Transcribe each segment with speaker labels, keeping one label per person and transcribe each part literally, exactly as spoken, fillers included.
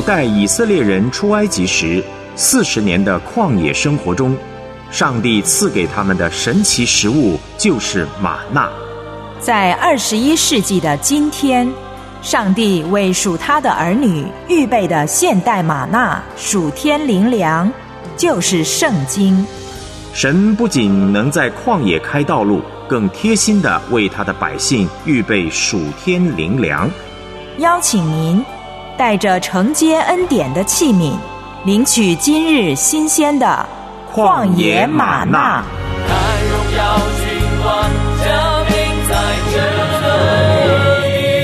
Speaker 1: 带以色列人出埃及时四十年的旷野生活中，上帝赐给他们的神奇食物就是玛纳。
Speaker 2: 在二十一世纪的今天，上帝为属他的儿女预备的现代玛纳属天灵粮，就是圣经。
Speaker 1: 神不仅能在旷野开道路，更贴心地为他的百姓预备属天灵粮。
Speaker 2: 邀请您带着承接恩典的器皿，领取今日新鲜的旷野玛纳。
Speaker 3: 看荣耀君王降临在这里。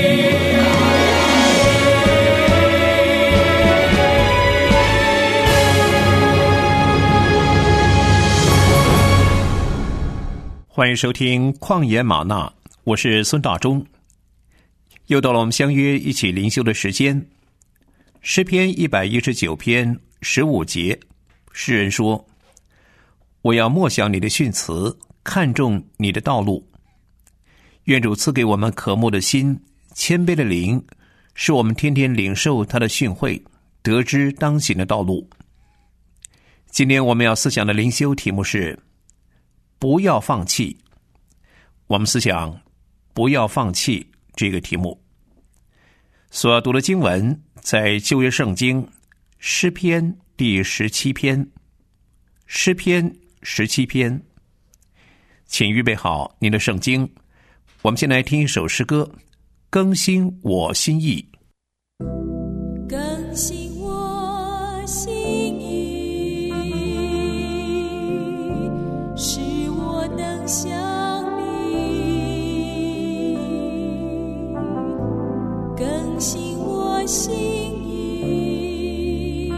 Speaker 4: 欢迎收听旷野玛纳，我是孙大中。又到了我们相约一起灵修的时间。诗篇一百一十九篇十五节，诗人说：我要默想你的训词，看重你的道路。愿主赐给我们渴慕的心，谦卑的灵，使我们天天领受他的训诲，得知当行的道路。今天我们要思想的灵修题目是不要放弃。我们思想不要放弃这个题目。所要读的经文在旧约圣经诗篇第十七篇，诗篇十七篇。请预备好您的圣经，我们先来听一首诗歌，更新我心意。
Speaker 5: 更新我心意，使我能像你。更新我心意，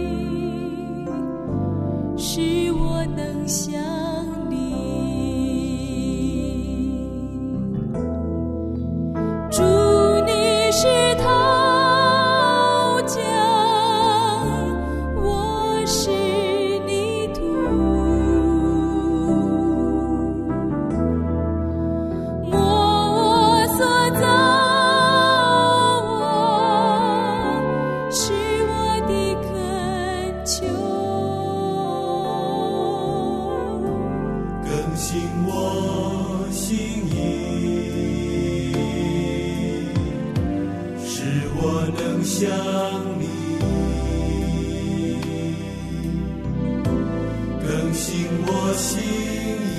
Speaker 5: 使我能像你。主，你是陶匠，我是泥土，摸我所造，我是我的恳求。
Speaker 6: 更新我心意，使我能像你。更新我心意，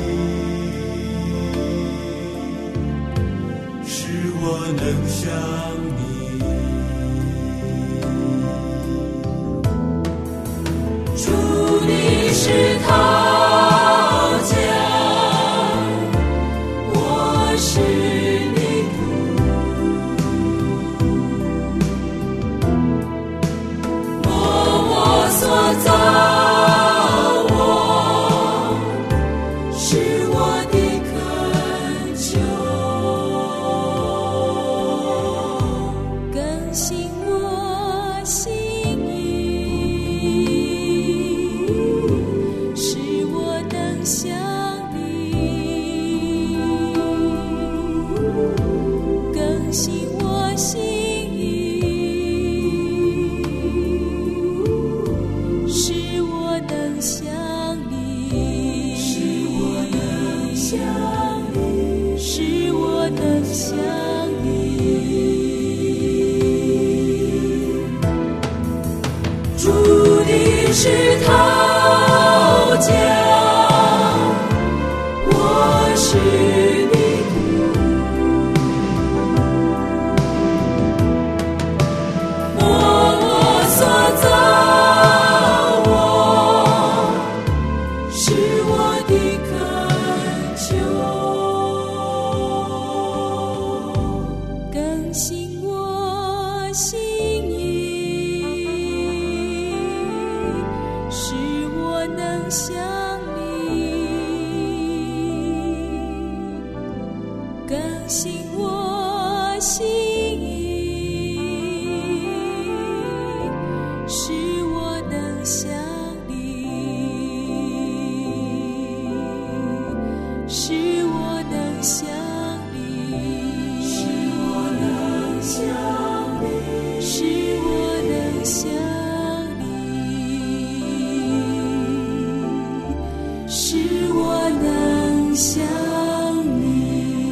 Speaker 6: 使我能像你。
Speaker 5: 主，你是陶匠，我是泥土，摸我所造，我是我的恳求。更新我心意，使我能像你。更新我心意，使我能像你。使我能像你，使我能像你。主，你是陶匠，我是泥土，摸我所造，我是我的恳求。更新我心意，使我能像你。更新我心意，使我能像你。使我能像你，使我能像你，使我能能想你。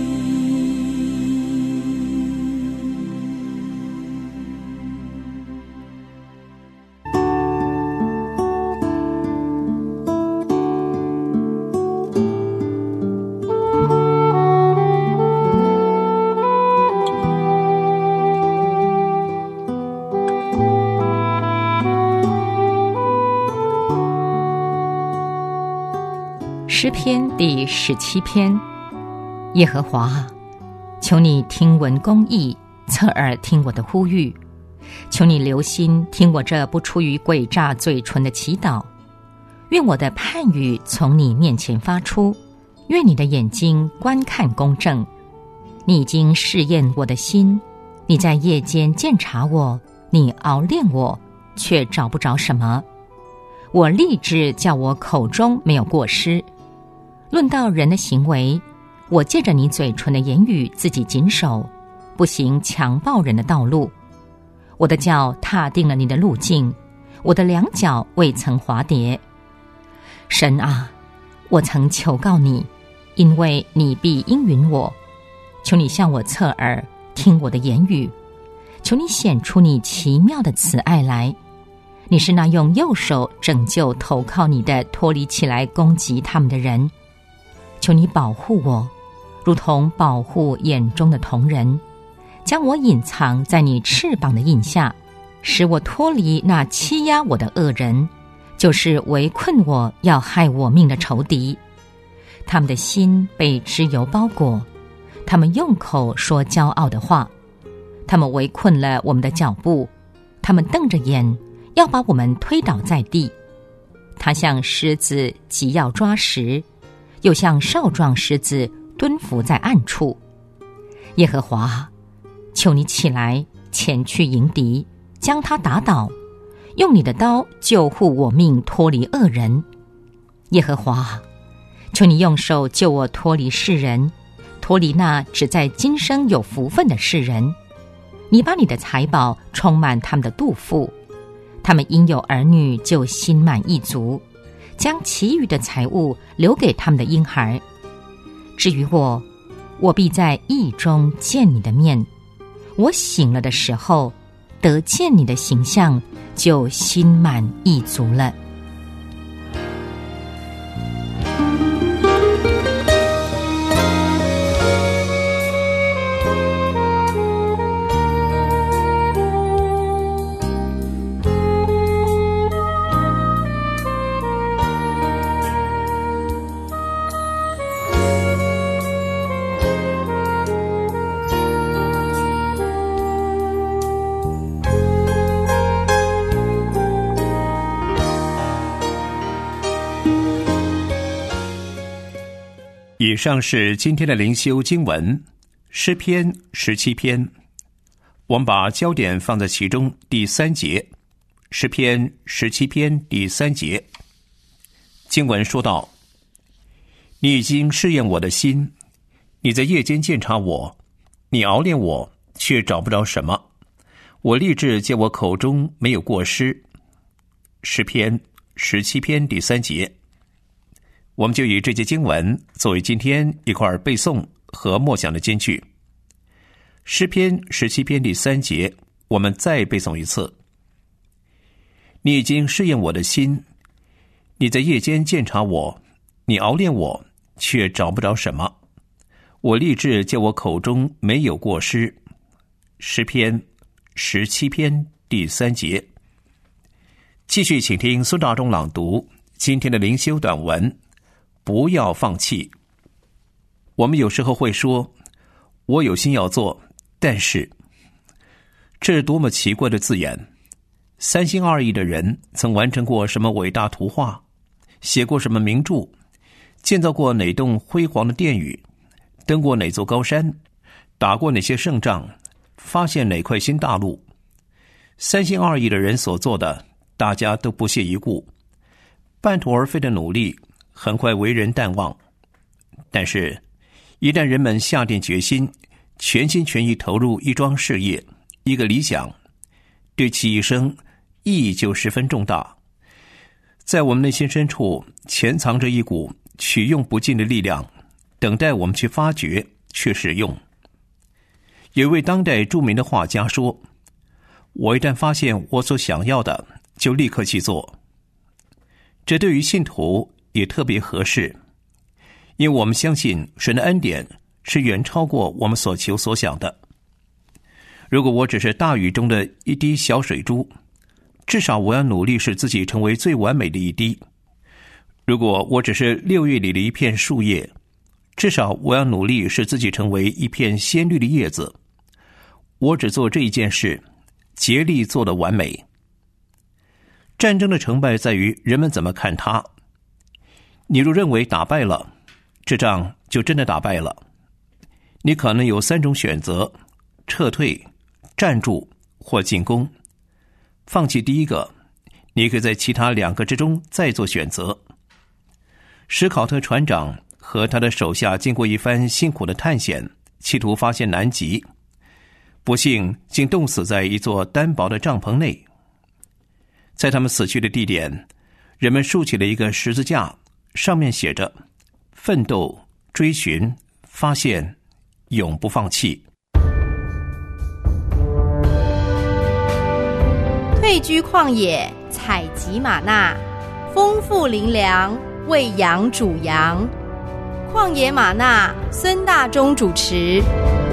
Speaker 7: 诗篇第十七篇，耶和华，求你听闻公义，侧耳听我的呼吁，求你留心听我这不出于诡诈嘴唇的祈祷。愿我的判语从你面前发出，愿你的眼睛观看公正。你已经试验我的心，你在夜间鉴察我，你熬炼我，却找不着什么。我立志叫我口中没有过失。论到人的行为，我借着你嘴唇的言语自己谨守，不行强暴人的道路。我的脚踏定了你的路径，我的两脚未曾滑跌。神啊，我曾求告你，因为你必应允我。求你向我侧耳，听我的言语，求你显出你奇妙的慈爱来。你是那用右手拯救投靠你的，脱离起来攻击他们的人。求你保护我，如同保护眼中的瞳人，将我隐藏在你翅膀的印下，使我脱离那欺压我的恶人，就是围困我要害我命的仇敌。他们的心被脂油包裹，他们用口说骄傲的话，他们围困了我们的脚步，他们瞪着眼要把我们推倒在地。他像狮子急要抓食，又像少壮狮子蹲伏在暗处。耶和华，求你起来，前去迎敌，将他打倒，用你的刀救护我命，脱离恶人。耶和华，求你用手救我脱离世人，脱离那只在今生有福分的世人。你把你的财宝充满他们的肚腹，他们因有儿女就心满意足，将其余的财物留给他们的婴孩。至于我，我必在义中见你的面。我醒了的时候，得见你的形象，就心满意足了。
Speaker 4: 以上是今天的灵修经文，诗篇十七篇。我们把焦点放在其中第三节，诗篇十七篇第三节。经文说道：你已经试验我的心，你在夜间鉴察我，你熬炼我，却找不着什么。我立志借我口中没有过失。诗篇十七篇第三节。我们就以这节经文作为今天一块背诵和默想的金句。诗篇十七篇第三节，我们再背诵一次。你已经试验我的心，你在夜间鉴察我，你熬炼我，却找不着什么。我立志借我口中没有过失。诗篇十七篇第三节。继续请听孙大中朗读今天的灵修短文，不要放弃。我们有时候会说，我有心要做，但是，这是多么奇怪的字眼。三心二意的人曾完成过什么伟大图画，写过什么名著，建造过哪栋辉煌的殿宇，登过哪座高山，打过哪些胜仗，发现哪块新大陆。三心二意的人所做的，大家都不屑一顾，半途而废的努力很快为人淡忘。但是一旦人们下定决心，全心全意投入一桩事业，一个理想，对其一生意义就十分重大。在我们内心深处潜藏着一股取用不尽的力量， 等待我们去发掘、去使用。有一位当代著名的画家说：“我一旦发现我所想要的，就立刻去做。”这对于信徒也特别合适，因为我们相信神的恩典是远超过我们所求所想的。如果我只是大雨中的一滴小水珠，至少我要努力使自己成为最完美的一滴。如果我只是六月里的一片树叶，至少我要努力使自己成为一片鲜绿的叶子。我只做这一件事，竭力做得完美。战争的成败在于人们怎么看它。你若认为打败了，这仗就真的打败了。你可能有三种选择：撤退、站住或进攻。放弃第一个，你可以在其他两个之中再做选择。史考特船长和他的手下经过一番辛苦的探险，企图发现南极，不幸竟冻死在一座单薄的帐篷内。在他们死去的地点，人们竖起了一个十字架，上面写着：奋斗、追寻、发现，永不放弃。
Speaker 8: 退居旷野，采集玛纳，丰富灵粮，喂养主羊。旷野玛纳，孙大中主持。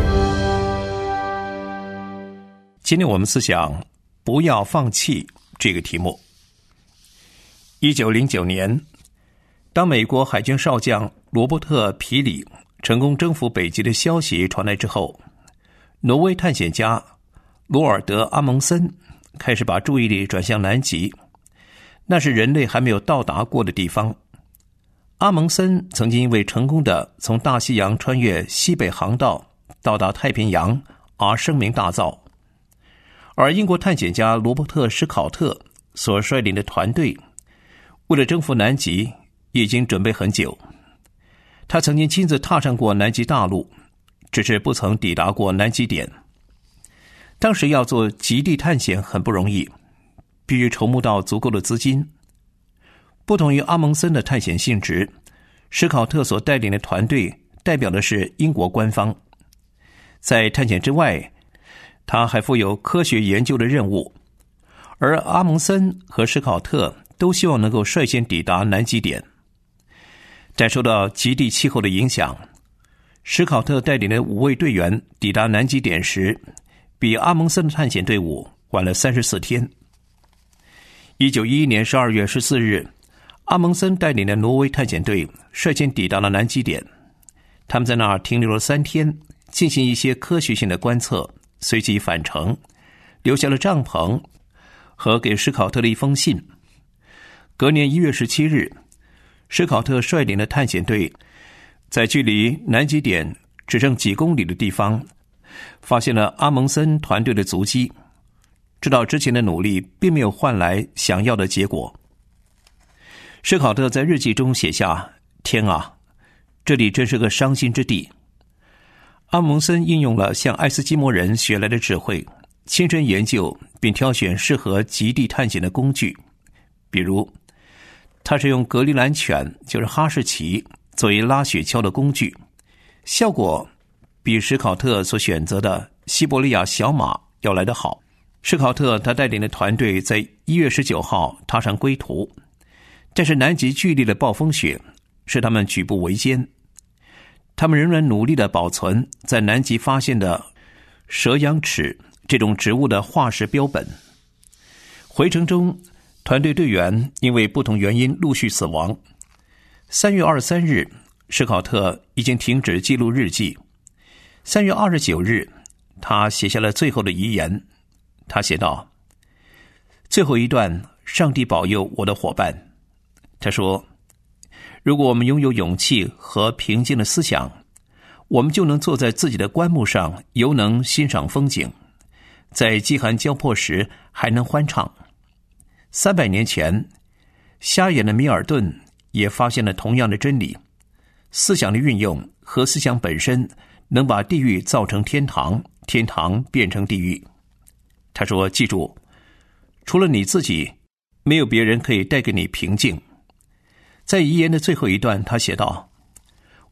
Speaker 4: 今天我们思想不要放弃这个题目。一九零九年，当美国海军少将罗伯特·皮里成功征服北极的消息传来之后，挪威探险家罗尔德·阿蒙森开始把注意力转向南极，那是人类还没有到达过的地方。阿蒙森曾经因为成功的从大西洋穿越西北航道到达太平洋而声名大噪，而英国探险家罗伯特·史考特所率领的团队为了征服南极已经准备很久。他曾经亲自踏上过南极大陆，只是不曾抵达过南极点。当时要做极地探险很不容易，必须筹募到足够的资金。不同于阿蒙森的探险性质，史考特所带领的团队代表的是英国官方。在探险之外，他还负有科学研究的任务，而阿蒙森和史考特都希望能够率先抵达南极点。在受到极地气候的影响，史考特带领的五位队员抵达南极点时，比阿蒙森的探险队伍晚了三十四天。一九一一年十二月十四日，阿蒙森带领的挪威探险队率先抵达了南极点。他们在那儿停留了三天，进行一些科学性的观测，随即返程，留下了帐篷和给史考特的一封信。隔年一月十七日，史考特率领的探险队在距离南极点只剩几公里的地方发现了阿蒙森团队的足迹，知道之前的努力并没有换来想要的结果。史考特在日记中写下：天啊，这里真是个伤心之地。阿蒙森应用了向爱斯基摩人学来的智慧，亲身研究并挑选适合极地探险的工具，比如他是用格陵兰犬，就是哈士奇，作为拉雪橇的工具，效果比史考特所选择的西伯利亚小马要来得好。史考特他带领的团队在一月十九号踏上归途，但是南极剧烈的暴风雪使他们举步维艰。他们仍然努力地保存在南极发现的蛇羊齿这种植物的化石标本。回程中，团队队员因为不同原因陆续死亡。三月二十三日，史考特已经停止记录日记。三月二十九日，他写下了最后的遗言。他写道：最后一段，上帝保佑我的伙伴。他说，如果我们拥有勇气和平静的思想，我们就能坐在自己的棺木上，犹能欣赏风景，在饥寒交迫时还能欢唱。三百年前，瞎眼的米尔顿也发现了同样的真理：思想的运用和思想本身能把地狱造成天堂，天堂变成地狱。他说，记住，除了你自己，没有别人可以带给你平静。在遗言的最后一段，他写道：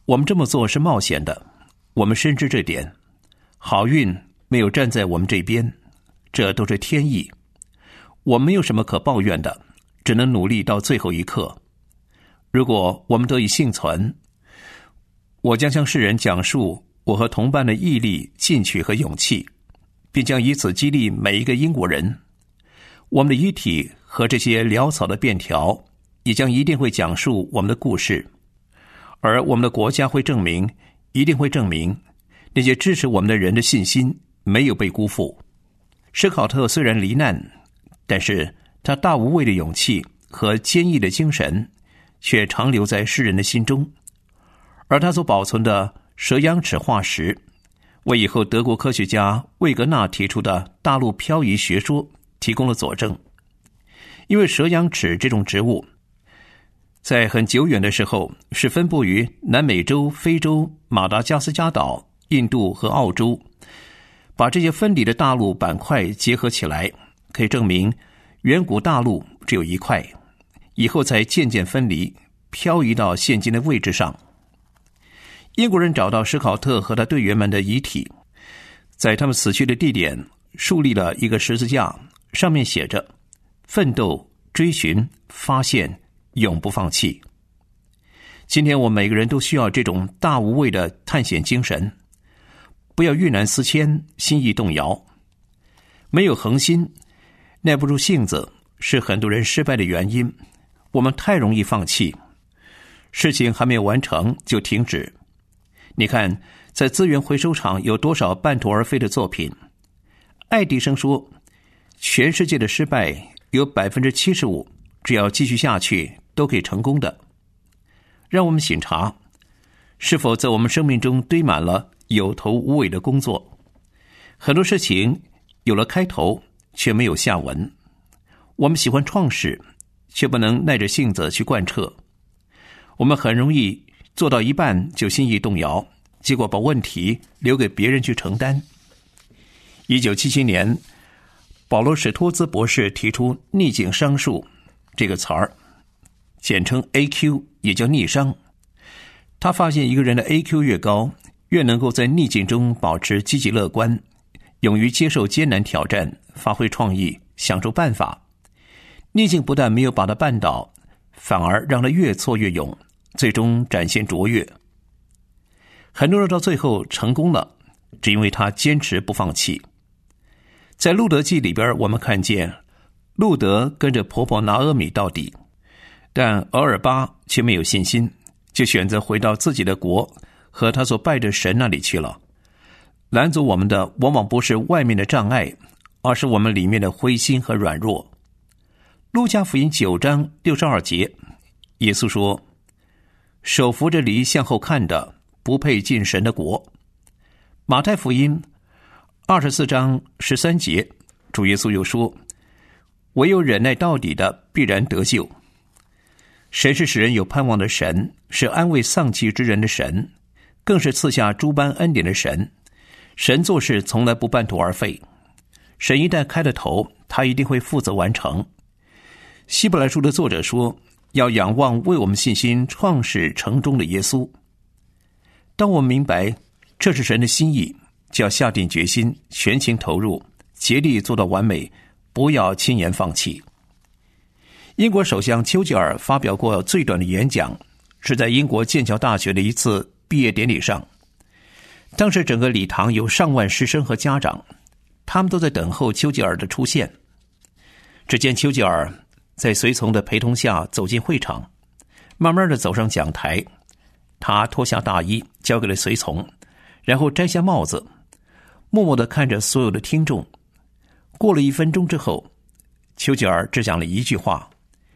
Speaker 4: 我们这么做是冒险的，我们深知这点。好运没有站在我们这边，这都是天意。我们没有什么可抱怨的，只能努力到最后一刻。如果我们得以幸存，我将向世人讲述我和同伴的毅力、进取和勇气，并将以此激励每一个英国人。我们的遗体和这些潦草的便条也将一定会讲述我们的故事，而我们的国家会证明，一定会证明那些支持我们的人的信心没有被辜负。史考特虽然罹难，但是他大无畏的勇气和坚毅的精神却长留在世人的心中，而他所保存的蛇羊齿化石为以后德国科学家魏格纳提出的大陆漂移学说提供了佐证。因为蛇羊齿这种植物在很久远的时候是分布于南美洲、非洲、马达加斯加岛、印度和澳洲，把这些分离的大陆板块结合起来，可以证明远古大陆只有一块，以后才渐渐分离，漂移到现今的位置上。英国人找到史考特和他队员们的遗体，在他们死去的地点树立了一个十字架，上面写着奋斗、追寻、发现，永不放弃。今天我们每个人都需要这种大无畏的探险精神，不要遇难思迁，心意动摇。没有恒心，耐不住性子，是很多人失败的原因。我们太容易放弃，事情还没有完成就停止。你看，在资源回收厂有多少半途而废的作品？爱迪生说，全世界的失败有 百分之七十五 只要继续下去都可以成功的。让我们省察，是否在我们生命中堆满了有头无尾的工作。很多事情有了开头却没有下文。我们喜欢创始，却不能耐着性子去贯彻。我们很容易做到一半就心意动摇，结果把问题留给别人去承担。一九七七年，保罗史托兹博士提出逆境商数这个词儿，简称 A Q， 也叫逆商。他发现一个人的 A Q 越高，越能够在逆境中保持积极乐观，勇于接受艰难挑战，发挥创意，想出办法。逆境不但没有把他绊倒，反而让他越挫越勇，最终展现卓越。很多人到最后成功了，只因为他坚持不放弃。在路德记里边，我们看见路德跟着婆婆拿俄米到底，但俄尔巴却没有信心，就选择回到自己的国和他所拜的神那里去了。拦阻我们的往往不是外面的障碍，而是我们里面的灰心和软弱。路加福音九章六十二节，耶稣说，手扶着犁向后看的，不配进神的国。马太福音二十四章十三节，主耶稣又说，唯有忍耐到底的，必然得救。神是使人有盼望的神，是安慰丧气之人的神，更是赐下诸般恩典的神。神做事从来不半途而废，神一旦开了头，他一定会负责完成。希伯来书的作者说，要仰望为我们信心创始成终的耶稣。当我们明白这是神的心意，就要下定决心，全情投入，竭力做到完美，不要轻言放弃。英国首相丘吉尔发表过最短的演讲，是在英国剑桥大学的一次毕业典礼上。当时整个礼堂有上万师生和家长，他们都在等候丘吉尔的出现。只见丘吉尔在随从的陪同下走进会场，慢慢地走上讲台。他脱下大衣交给了随从，然后摘下帽子，默默地看着所有的听众。过了一分钟之后，丘吉尔只讲了一句话，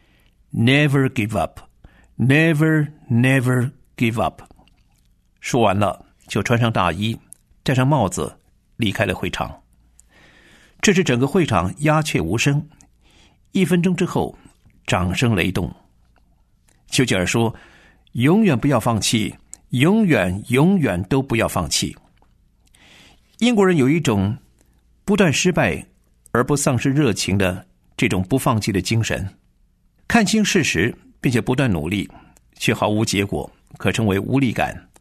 Speaker 4: Never give up, never, never give up。 说完了就穿上大衣，戴上帽子，离开了会场。这时整个会场鸦雀无声，一分钟之后，掌声雷动。丘吉尔说，永远不要放弃，永远永远都不要放弃。英国人有一种不断失败而不丧失热情的这种不放弃的精神，看清事实并且不断努力，却毫无结果，可称为无力感，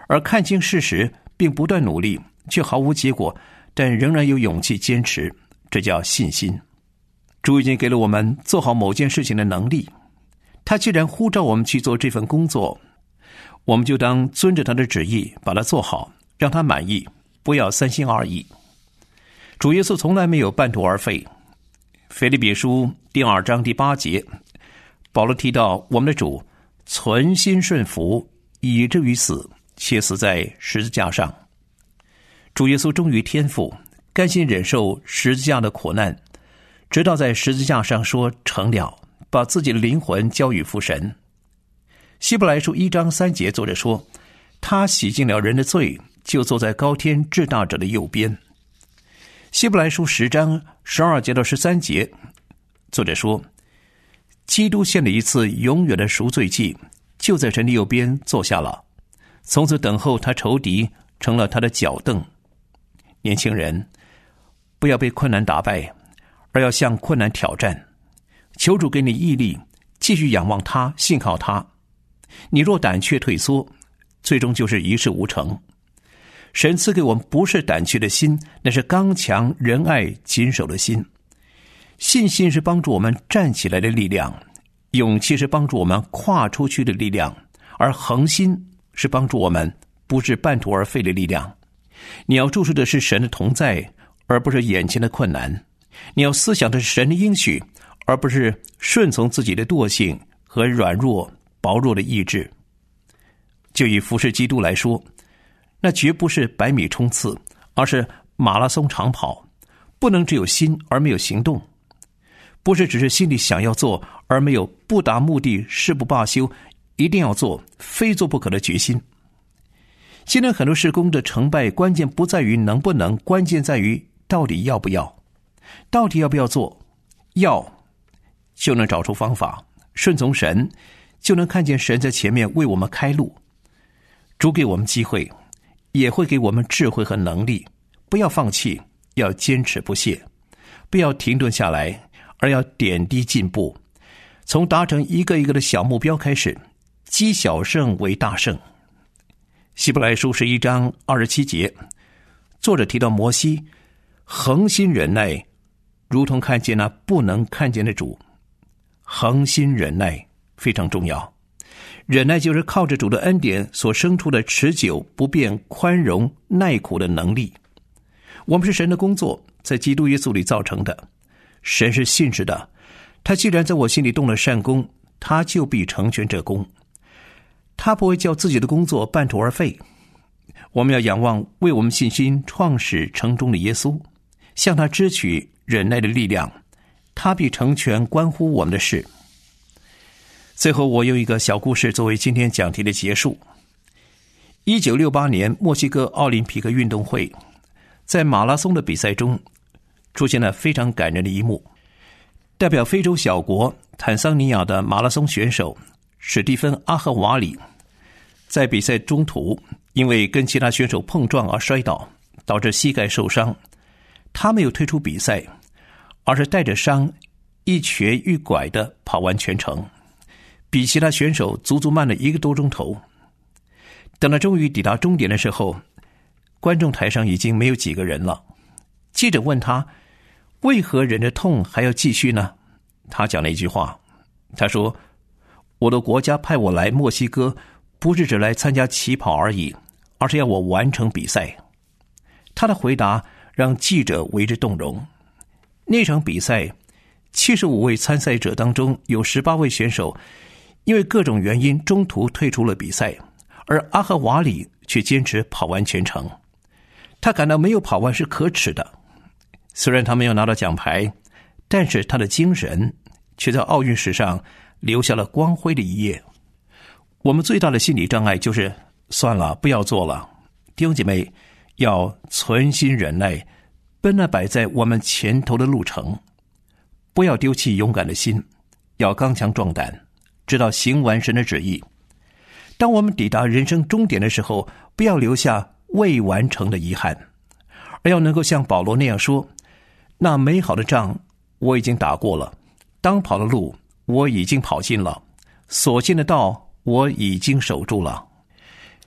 Speaker 4: 而看清事实并不断努力，却毫无结果，但仍然有勇气坚持，这叫信心。主已经给了我们做好某件事情的能力，他既然呼召我们去做这份工作，我们就当遵着他的旨意把它做好，让他满意，不要三心二意。主耶稣从来没有半途而废。腓立比书第二章第八节，保罗提到我们的主存心顺服，以至于死，且死在十字架上。主耶稣忠于天父，甘心忍受十字架的苦难，直到在十字架上说成了，把自己的灵魂交与父神。希伯来书一章三节，作者说他洗净了人的罪，就坐在高天至大者的右边。希伯来书十章十二节到十三节，作者说基督献了一次永远的赎罪祭，就在神的右边坐下了，从此等候他仇敌成了他的脚凳。年轻人，不要被困难打败，而要向困难挑战。求主给你毅力，继续仰望他，信靠他。你若胆怯退缩，最终就是一事无成。神赐给我们不是胆怯的心，那是刚强仁爱谨守的心。信心是帮助我们站起来的力量，勇气是帮助我们跨出去的力量，而恒心是帮助我们不是半途而废的力量。你要注视的是神的同在，而不是眼前的困难。你要思想的是神的应许，而不是顺从自己的惰性和软弱薄弱的意志。就以服侍基督来说，那绝不是百米冲刺，而是马拉松长跑。不能只有心而没有行动，不是只是心里想要做而没有不达目的誓不罢休，一定要做非做不可的决心。现在很多事工的成败，关键不在于能不能，关键在于到底要不要。到底要不要做？要，就能找出方法，顺从神，就能看见神在前面为我们开路。主给我们机会，也会给我们智慧和能力。不要放弃，要坚持不懈，不要停顿下来，而要点滴进步，从达成一个一个的小目标开始，积小胜为大胜。希伯来书十一章二十七节，作者提到摩西恒心忍耐，如同看见那不能看见的主。恒心忍耐非常重要，忍耐就是靠着主的恩典所生出的持久不变宽容耐苦的能力。我们是神的工作，在基督耶稣里造成的。神是信实的，他既然在我心里动了善功，他就必成全这功。他不会叫自己的工作半途而废。我们要仰望为我们信心创始成终的耶稣，向他支取忍耐的力量，他必成全关乎我们的事。最后，我用一个小故事作为今天讲题的结束。一九六八年墨西哥奥林匹克运动会，在马拉松的比赛中出现了非常感人的一幕。代表非洲小国坦桑尼亚的马拉松选手史蒂芬·阿赫瓦里在比赛中途因为跟其他选手碰撞而摔倒，导致膝盖受伤。他没有退出比赛，而是带着伤一瘸一拐地跑完全程，比其他选手足足慢了一个多钟头。等他终于抵达终点的时候，观众台上已经没有几个人了。记者问他为何忍着痛还要继续呢？他讲了一句话，他说，我的国家派我来墨西哥，不是只来参加起跑而已，而是要我完成比赛。他的回答让记者为之动容。那场比赛七十五位参赛者当中，有十八位选手因为各种原因中途退出了比赛，而阿赫瓦里却坚持跑完全程。他感到没有跑完是可耻的。虽然他没有拿到奖牌，但是他的精神却在奥运史上留下了光辉的一页。我们最大的心理障碍就是算了，不要做了。弟兄姐妹，要存心忍耐，奔那摆在我们前头的路程。不要丢弃勇敢的心，要刚强壮胆，直到行完神的旨意。当我们抵达人生终点的时候，不要留下未完成的遗憾，而要能够像保罗那样说，那美好的仗我已经打过了，当跑的路我已经跑尽了，所见的道我已经守住了。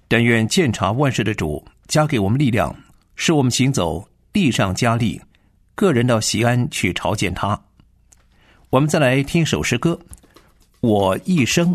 Speaker 4: 但愿鉴察万事的主加给我们力量，使我们行走地上加力，个人到西安去朝见他。我们再来听首诗歌，我一生。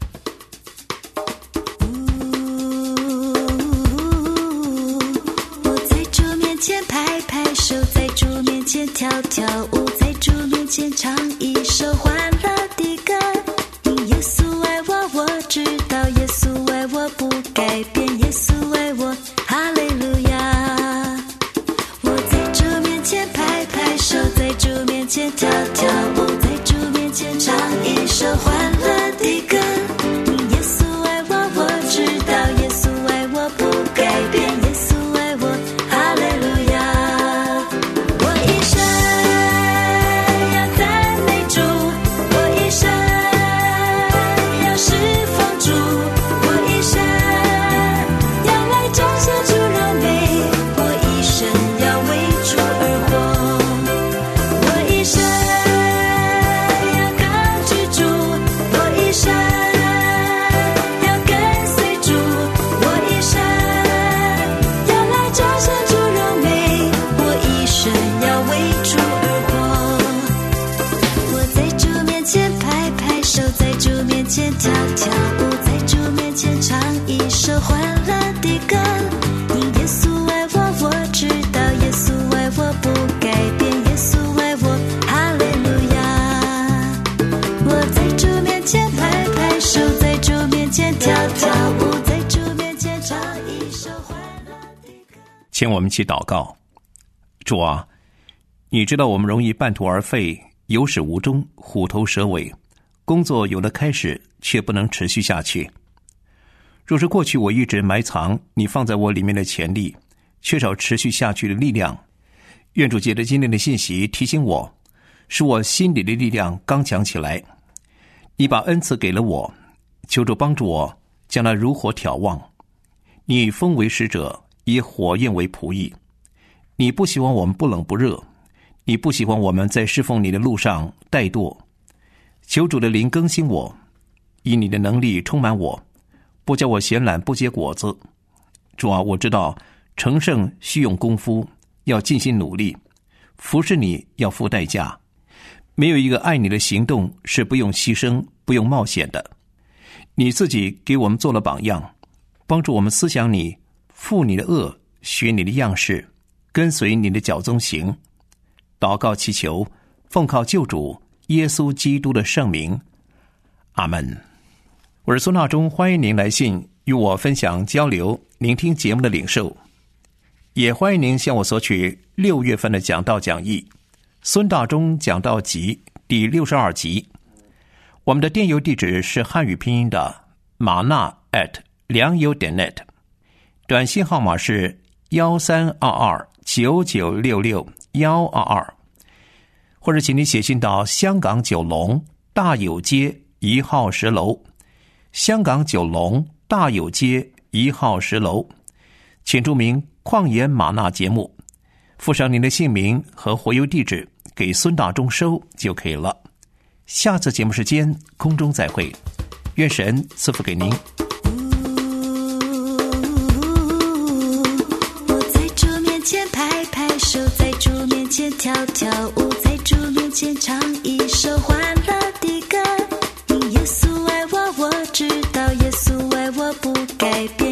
Speaker 5: 我在主面前拍拍手，在主面前跳跳舞，在主面前唱一首欢乐的歌。因耶稣爱我，我知道耶稣爱我不改变，耶稣爱我，哈利路亚。我在主面前拍拍手，在主面前跳跳舞，在主面前唱一首欢乐的歌。因耶稣爱我，我知道耶稣爱我不改变，耶稣爱我，哈利路亚。我一生要赞美主，我一生要侍奉主，我一生要来彰显主荣美，我一生要为主而活，我一生要高举主，我一生要跟随主，我一生要来彰显主荣美，我一生要为主而活。我在主面前拍拍手，在主面前跳跳舞，在主面前唱一首欢乐的歌。因耶稣爱我，我知道耶稣爱我不改变，耶稣爱我，哈利路亚。我在主面前拍拍手，在主面前跳跳舞，在主面前唱一首欢乐的歌。
Speaker 4: 请我们一起祷告。主啊，你知道我们容易半途而废，有始无终，虎头蛇尾，工作有了开始却不能持续下去。若是过去我一直埋藏你放在我里面的潜力，缺少持续下去的力量，愿主借着今天的信息提醒我，使我心里的力量刚强起来。你把恩赐给了我，求主帮助我将它如火挑旺。你以风为使者，以火焰为仆役。你不喜欢我们不冷不热，你不喜欢我们在侍奉你的路上怠惰。求主的灵更新我，以你的能力充满我，不叫我闲懒不结果子。主啊，我知道成圣需用功夫，要尽心努力，服侍你要付代价。没有一个爱你的行动是不用牺牲不用冒险的。你自己给我们做了榜样，帮助我们思想你，负你的恶，学你的样式，跟随你的脚踪行。祷告祈求，奉靠救主耶稣基督的圣名，阿们。我是孙大中，欢迎您来信与我分享交流，聆听节目的领受，也欢迎您向我索取六月份的讲道讲义，孙大中讲道集第六十二集。我们的电邮地址是汉语拼音的玛纳 at 良友点 net， 短信号码是幺三二二九九六六幺二二，或者请你写信到香港九龙大有街一号十楼，香港九龙大有街一号十楼，请注明旷野玛纳节目，附上您的姓名和活邮地址给孙大中收就可以了。下次节目时间空中再会，愿神赐福给您。
Speaker 5: 我在主面前拍拍手，在主面前跳跳舞，在主面前唱一首欢乐的歌。因耶稣爱我，我知道耶稣爱我不改变。